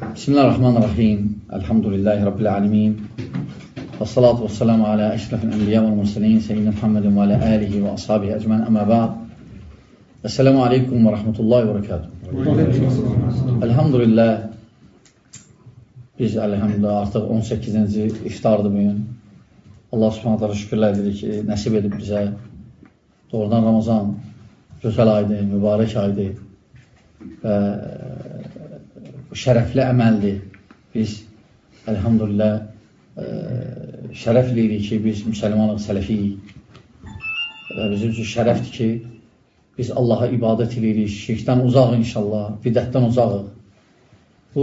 Bismillahirrahmanirrahim. Elhamdülillahi Rabbil alemin. Və salatu və selamu alə əşrafil ənbiya və mürsəlin seyyidina Muhammedin və alə alihi və ashabihi əcmən əmə ba'd. Esselamu aleykum və rahmetullahi və berekatuhu. Elhamdülillah biz artıq 18-ci iftardır bugün. Allah subhanahu ta'ala şükürlər edirik ki, nəsib edib bizə. Doğrudan Ramazan gözəl aydır, mübarək aydır və şərəfli əməldir. Biz elhamdülillah şərəfliyirik ki, biz müsəlmanıq, sələfiyik və bizim üçün şərəfdir ki, biz Allaha ibadət edirik, şirkdən uzaq inşallah, bidətdən uzaqıq. Bu,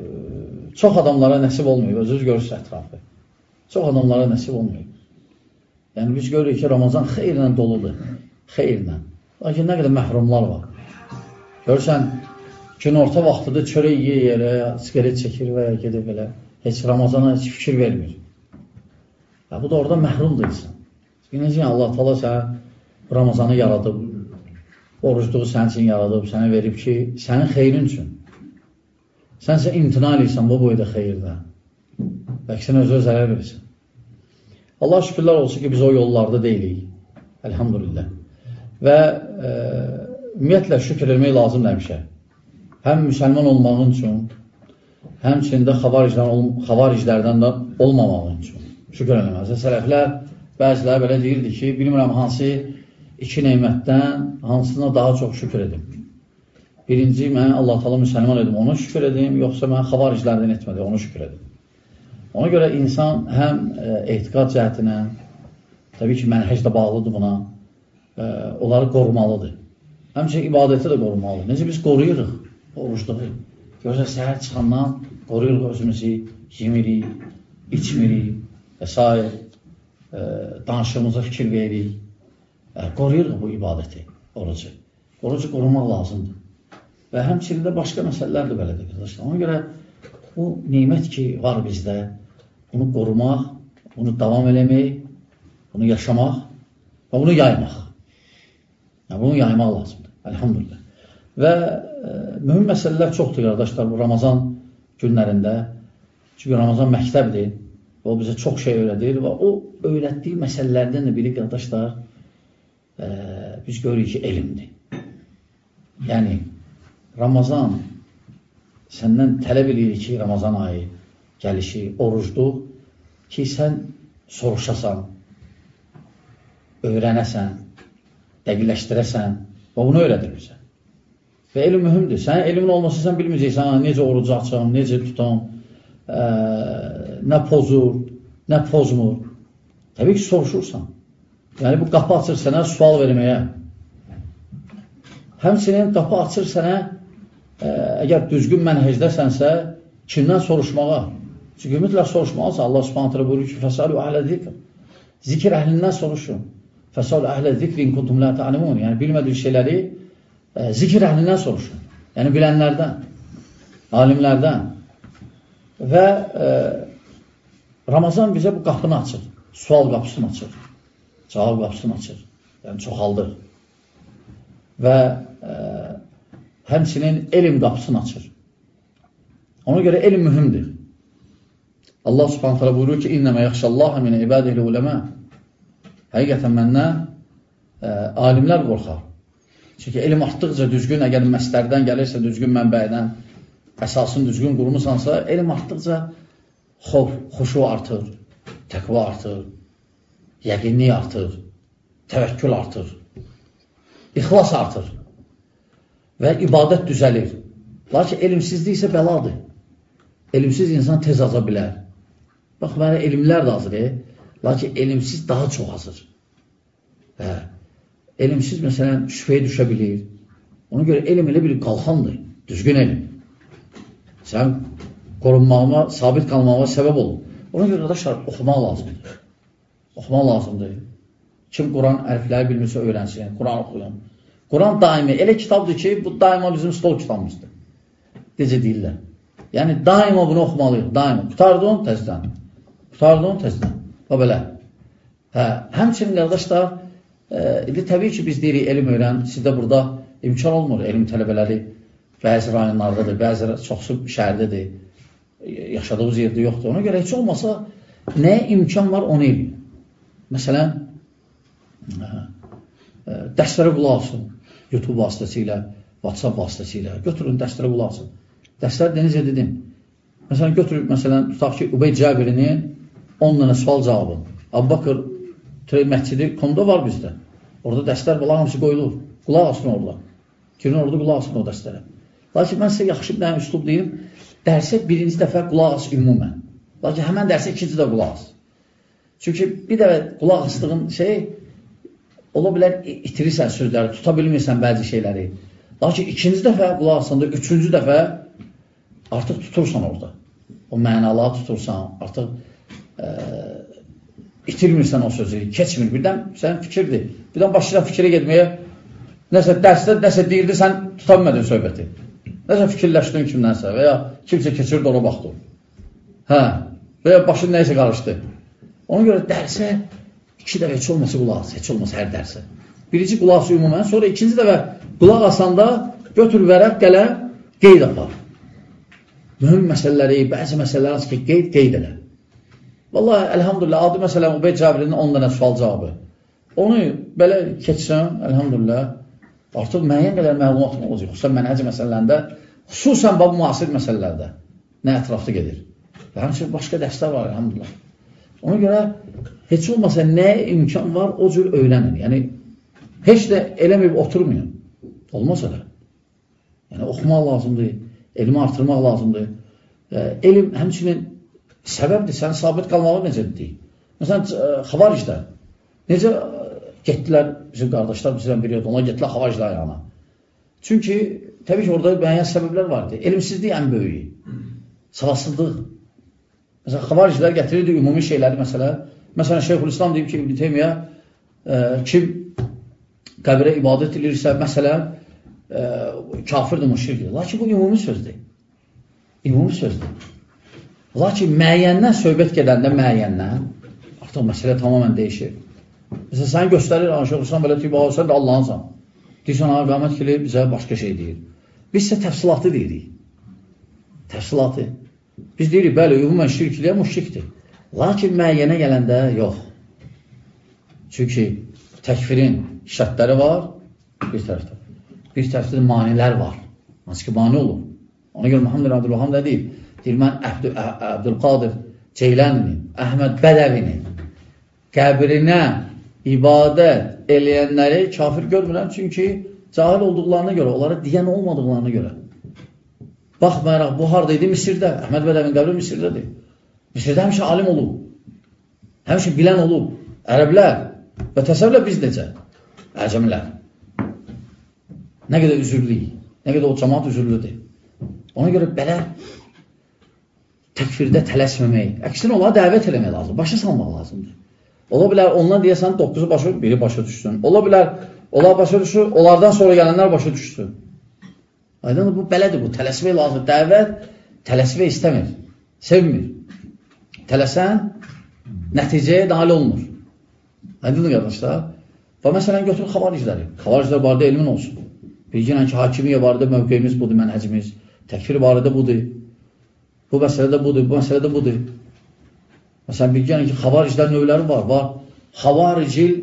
çox adamlara nəsib olmuyor, özünüz görürsünüz ətrafı. Çox adamlara nəsib olmuyor. Yəni, biz görürük ki, Ramazan xeyirlə doludur, xeyirlə. Lakin nə qədər məhrumlar var. Görürsən, gün orta vaxtıdır, çörək yeyir, sigaret çəkir və ya gedib belə. Heç Ramazana heç fikir vermir. Ya, bu da orada məhrumdur insan. Necə Allah Teala sənə Ramazanı yaradıb, orucluğu sənin üçün yaradıb, sənə verib ki, sənin xeyrin üçün. Sən isə imtina edirsən bu boyda xeyirdə. Bəlkə sən özü zərər verirsən. Allah şükürlər olsun ki, biz o yollarda deyilik. Elhamdülillah. Və ümumiyyətlə şükür etmək lazımdır həmişə. Həm müsəlman olmağın üçün, həmçində xavariclərdən də olmamağın üçün. Şükür eləməz. Sələflər bəziləri belə deyirdi ki, bilmirəm hansı iki neymətdən hansına daha çox şükür edim. Birinci, mən Allah Teala müsəlman edim, ona şükür edim, yoxsa mən xavariclərdən etmədim, ona şükür edim. Ona görə insan həm etiqad cəhətinə, təbii ki, mənhəc də bağlıdır buna, onları qorumalıdır. Həmçinin ibadəti də qorumalıdır. Necə biz qoruyuruq orucluğu? Görürsə, səhər çıxandan qoruyuruq özümüzü, yemirik, içmirik və s. Danışığımıza fikir veririk. Qoruyuruq bu ibadəti, orucu. Orucu qorumaq lazımdır. Və həmçinin də başqa məsələlər də belədir, qardaşlar. Ona görə bu nimət ki, var bizdə, bunu qorumaq, bunu davam eləmək, bunu yaşamaq və bunu yaymaq. Yəni, bunu yaymaq lazımdır, elhamdülillah. Və mühüm məsələlər çoxdur, qardaşlar, bu Ramazan günlərində. Çünki Ramazan məktəbdir, o bizə çox şey öyrədir və o öyrətdiyi məsələlərdən də biri, qardaşlar, biz görürük ki, elmdir. Yəni, Ramazan səndən tələb edir ki, Ramazan ayı gəlişi, orucluq ki, sən soruşasan, öyrənəsən, dəqiqləşdirəsən və bunu öyrədir bizə. Və elm mühümdür. Sənin elmin olmasa sən bilməyəcəksən, necə orucu açam, necə tutam, nə pozur, nə pozmur. Təbii ki, soruşursan. Yəni, bu qapı açır sənə sual verməyə. Həmçinin qapı açır sənə, əgər düzgün mənhecdəsənsə, kimdən soruşmağa? Çünki mütləq soruşmalısa, Allah subhanətlə buyurur ki, fəsalu əhlə zikr. Zikir əhlindən soruşun. Fəsalu əhlə zikrin kuntum la ta'lemun. Yəni, bilmədiyi şeyləri zikir əhlindən soruşun. Yəni, bilənlərdən, alimlərdən. Və Ramazan bizə bu qapını açır. Sual qapısını açır. Cavab qapısını açır. Yəni, çoxaldır. Və həmçinin elm qapısını açır. Ona görə elm mühümdür. Allah subhanahu ta'ala buyurur ki, İnnəmə yaxşallaha minə ibadəli uləmə. Həqiqətən məndən alimlər qorxar. Çünki elm artdıqca düzgün, əgər məslərdən gəlirsə, düzgün mənbəydən, əsasını düzgün qurmusansa, elm artdıqca xoşu artır, təqva artır, yəqinlik artır, təvəkkül artır, ixlas artır və ibadət düzəlir. Lakin elmsizlik isə bəladır. Elmsiz insan tez aza bilər. Bax, mənə elmlər də azır, lakin elmsiz daha çox azır. Elmsiz, məsələn, şübhəyə düşə bilir. Ona görə elm elə bir qalxandır, düzgün elm. Sən qorunmağıma, sabit qalmağıma səbəb olur. Ona görə, qardaşlar, oxumaq lazımdır. Oxumaq lazımdır. Kim Quran hərfləri bilmirsə öyrənsin, Quran oxuyun. Quran daimi, elə kitabdır ki, bu daima bizim stol kitabımızdır. Necə deyirlər. Yəni, daima bunu oxumalıyıq, daima. Qutardın, təzdən. Qutardın, təzdən. O belə. Həmçinin, qardaşlar, təbii ki, biz deyirik, elm öyrən, sizdə burada imkan olmur, elm tələbələri bəzi rayonlardadır, bəzi çoxsu şəhərdədir. yaşadığımız yerdə yoxdur. Ona görə heç olmasa nəyə imkan var onu eləyir. Məsələn, dərslərə qulaq asın. YouTube vasitəsilə, WhatsApp vasitəsilə. Götürün, dərslərə qulaq asın. Dərslər necə dedim? Məsələn, götürün, tutaq ki, Übeyd Cəbirinin 10 dənə sual cavabı. Əbubəkr məscidi.com-da var bizdə. Orada dərslər var, hamısı qoyulur. Qulaq asın orada. Girin orada qulaq asın o dərslərə. Lakin mən sizə yaxşı bir dənə üslub deyim. Dərsə birinci dəfə qulaq as ümumən. Lakin həmən dərsə ikinci də qulaq as. Çünki bir dəfə qulaq asdığın ola bilər itirirsən sözləri, tuta bilmirsən bəzi şeyləri. Lakin ikinci dəfə qulaq asanda, üçüncü dəfə artıq tutursan orada. O mənaları tutursan, artıq itirmirsən o sözü, keçmir. Birdən sən fikirdir. Birdən başlayırsan fikrə getməyə, nəsə dərsdə nəsə deyirdi, sən tuta bilmədin söhbəti. Nəsə fikirləşdin kimdənsə və ya kimsə keçirdi ona baxdı. Və ya başın nəysə qarışdı. Ona görə dərsə 2 dəfə heç olmasa qulaq as, heç olmasa hər dərsə. Birinci qulaq as ümumən, sonra ikinci dəfə qulaq asanda götür vərəq, qələm, qeyd apar. Mühüm məsələləri, bəzi məsələlər hansı ki, qeyd elə. Vallahi, əlhamdülillah, adi məsələn, Übeyd Cəbrinin 10 dənə sual cavabı. Onu belə keçsən, əlhamdülillah, artıq müəyyən qədər məlumatım olacaq. Xüsusən mənhəc məsələlərində, xüsusən bu müasir məsələlərdə nə ətrafda gedir. Və həmçinin başqa dərslər var, əlhamdülillah. Ona görə heç olmasa nə imkan var, o cür öyrənin. Yəni, heç də eləməyib oturmayın. Olmasa da. Yəni, oxumaq lazımdır, elmi artırmaq lazımdır. Elm həmçinin səbəbdir, sən sabit qalmalı necə deyil. Məsələn, xavaricdə necə getdilər, bizim qardaşlar bizdən biri yoxdur, onlar getdilər xavaricdə ayağına. Çünki, təbii ki, orada müəyyən səbəblər vardı. Elmsizlik ən böyüyü, savadsızlıq. Məsələn, xavariclər gətirirdi ümumi şeyləri, məsələn, Şeyxülislam deyib ki, İbn Teymiyyə kim qəbirə ibadət edirsə, məsələn, kafirdir, müşrikdir. Lakin bu ümumi sözdür. Ümumi sözdür. Lakin müəyyəndən söhbət gedəndə müəyyəndən artıq məsələ tamamən dəyişir. Məsələn, səni göstərir, Şeyxülislam belə deyib, sən də Allahınsan. Deyirsən, qamət ki, bizə başqa şey deyir. Biz isə təfsilatı deyirik. Təfsilatı. Biz deyirik, bəli, ümumən şirkliyə müşrikdir. Lakin müəyyənə gələndə yox. Çünki təkfirin şərtləri var bir tərəfdə. Bir tərəfdə manilər var. Hansı ki, mani olur. Ona görə Muhammed Abdülvaham da deyib. Deyir, mən Əbdülqadir Ceyləninin, Əhməd Bədəvinin qəbrinə ibadət eləyənləri kafir görmürəm. Çünki cahil olduqlarına görə, onlara deyən olmadıqlarına görə. Baxmayaraq, bu haradaydı? Misirdə. Əhməd Bədəvin qəbri Misirdədir. Misirdə həmişə alim olub. Həmişə bilən olub. Ərəblər və təsəvvürlə biz necə? Əcəmlər. Nə qədər üzürlüyük, nə qədər o cəmaat üzürlüdür. Ona görə belə təkfirdə tələsməmək, əksinə onlara dəvət eləmək lazım, başa salmaq lazımdır. Ola bilər, ondan deyəsən 9-u başa, biri başa düşsün. Ola bilər, onlar başa düşsün, onlardan sonra gələnlər başa düşsün. Aydın, bu belədir, bu tələsmək lazım. Dəvət tələsmək istəmir, sevmir. Tələsən nəticəyə nail olunur. Aydın qardaşlar. Və məsələn, götür xavaricləri. Xavariclər barədə elmin olsun. Bilginən ki, hakimiyyə barədə mövqeyimiz budur, mənhəcimiz. Təkfir barədə budur. Bu məsələdə budur, bu məsələdə budur. Məsələn, bilginən ki, xavariclər növləri var. Var xavaricil,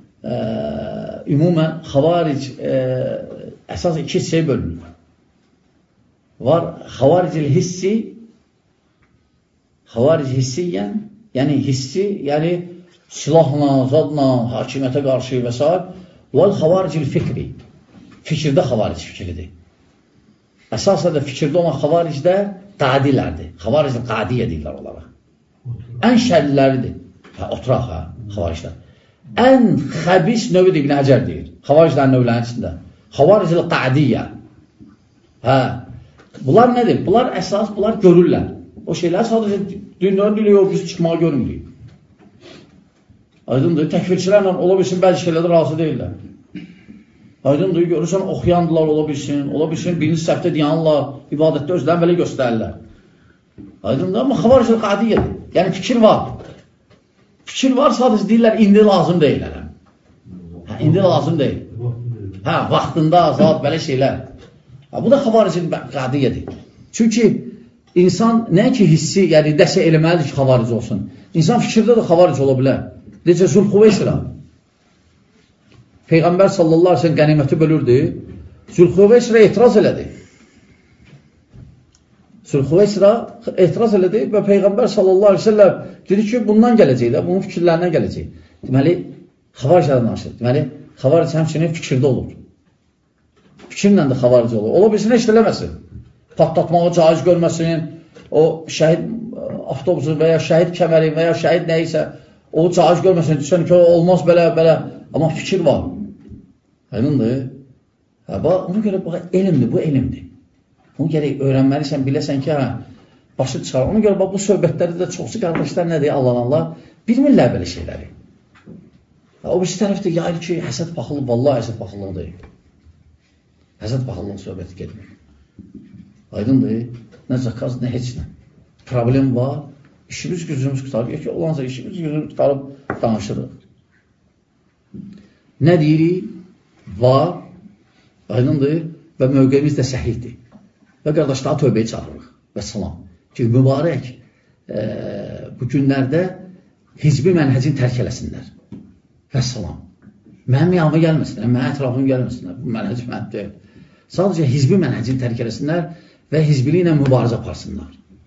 ümumən xavaric əsas 2 şey bölünür. Var xavaricil hissi, xavaric hissiyyən, yəni hissi, yəni silahla, zadla, hakimiyyətə qarşı və s. Var xavaricil fikri, fikirdə xavaric fikridir. Əsasən də fikirdə olan xavaricdə qadilərdir. Xavaricdə qadiyyə deyirlər onlara. Ən şərliləridir. Oturaq, xavariclər. Ən xəbis növüdür İbn Həcər deyir. Xavariclərin növlərinin içində. Xavaricil qadiyyə. Bunlar nədir? Bunlar əsas, bunlar görürlər. O şeylər sadəcə dünyada biliyor, biz çıxmağa görmürük. Aydındır, təkfirçilərlə ola bilsin, bəzi şeylərdə razı deyirlər. Aydındır, görürsən, oxuyandılar ola bilsin, birinci səhvdə deyanlar, ibadətdə özlərini belə göstərirlər. Aydındır, amma xavaricil qadiyyədir. Yəni, fikir var. Fikir var, sadəcə deyirlər, indi lazım deyirlər. İndi lazım deyil. Vaxtında, azad, belə şeylər. Bu da xavaricil qadiyyədir. Çünki insan nə ki hissi, yəni dəsə eləməlidir ki, xavaric olsun. İnsan fikirdə də xavaric ola bilər. Necə Zülxüveysra. Peyğəmbər sallallahu aleyhi ve sellem qəniməti bölürdü. Zülxüveysra etiraz elədi. Zülxüveysra etiraz elədi və Peyğəmbər sallallahu aleyhi ve sellem dedi ki, bundan gələcək də, bunun fikirlərindən gələcək. Deməli, xavaricədən danışır. Deməli, xavaric həmçinin fikirdə olur. Fikirlə də xavaric olur. Ola bilsin, heç eləməsin. Patlatmağı caiz görməsin, o şəhid avtobusu və ya şəhid kəməri və ya şəhid nəyisə, o caiz görməsin, düşən ki, olmaz belə, belə. Amma fikir var. Aydındır. Ona görə elmdir, bu elmdir. Onu gərək öyrənməlisən, biləsən ki, başı çıxar. Ona görə bu söhbətləri də çoxsu qardaşlar nədir, Allah, bilmirlər belə şeyləri. O birisi tərəfdə yayır ki, həsəd paxıllıq, vallahi həsəd paxıllıq deyil. Həsəd paxıllıq söhbəti gedmir. Aydındır, nə zakaz, nə heç nə. Problem var, işimiz gücümüz qutarıb, ki, olansa işimiz gücümüz qutarıb danışırıq. Nə deyirik? Var, aydındır və mövqeyimiz də səhihdir. Və qardaşlara tövbəyə çağırırıq. Və salam. Ki, mübarək bu günlərdə hizbi mənhəcin tərk eləsinlər. Və salam. Mənim yanıma gəlməsinlər, mənim ətrafım gəlməsinlər. Bu mənhəc mənhəcdir. Sadəcə hizbi mənhəcin tərk eləsinlər və hizbili ilə mübarizə aparsınlar.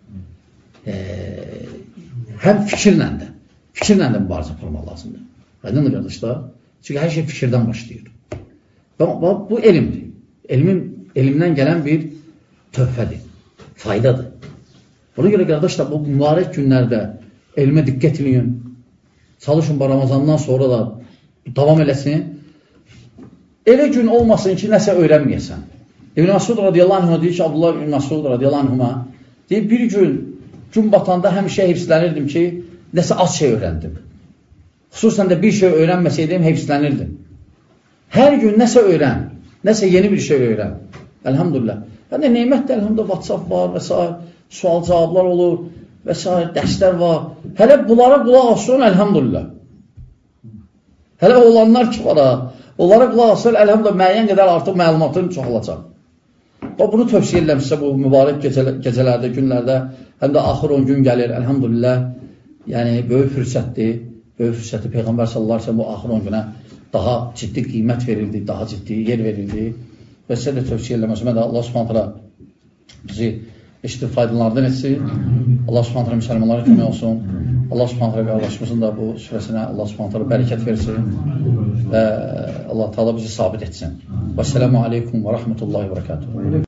Həm fikirlə də mübarizə aparmaq lazımdır. Aydındır qardaşlar? Çünki hər şey fikirdən başlayır. Bu elmdir. Elmdən gələn bir töhfədir, faydadır. Buna görə qardaşlar, bu mübarək günlərdə elmə diqqət edin. Çalışın, Ramazandan sonra da davam eləsin. Elə gün olmasın ki, nəsə öyrənməyəsən. İbn Məsud radiyallahu anh deyir ki, Abdullah ibn Məsud radiyallahu anhuma deyir, bir gün batanda həmişə hifzlənirdim ki, nəsə az şey öyrəndim. Xüsusən də bir şey öyrənməsəydim, hifzlənirdim. Hər gün nəsə öyrən, nəsə yeni bir şey öyrən. Elhamdülillah. Yəni, neymətdə elhamdülillah WhatsApp var və s. Sual cavablar olur və s. Dərslər var. Hələ bunlara qulaq olsun, elhamdülillah. Hələ olanlar ki var, onlara qulaq olsun, elhamdülillah, müəyyən qədər artıq məlumatın çoxalacaq. Bunu tövsiyə eləmişsə bu mübarək gecələrdə, günlərdə, həm də axır 10 gün gəlir, elhamdülillah. Yəni, böyük fürsətdir. Böyük fürsəti Peyğəmbər sallallahu aleyhi ve sellem bu axır 10 günə daha ciddi qiymət verildi, daha ciddi yer verildi. Və sizə də tövsiyə eləməsin. Mən də Allah subhanətlə bizi eşitib faydalardan etsin. Allah subhanətlə müsəlmanlara kömək olsun. Allah subhanətlə qardaşımızın da bu sürəsinə Allah subhanətlə bərəkət versin. Və Allah Teala bizi sabit etsin. Və sələmu aleykum və rəhmətullahi və bərəkatuhu.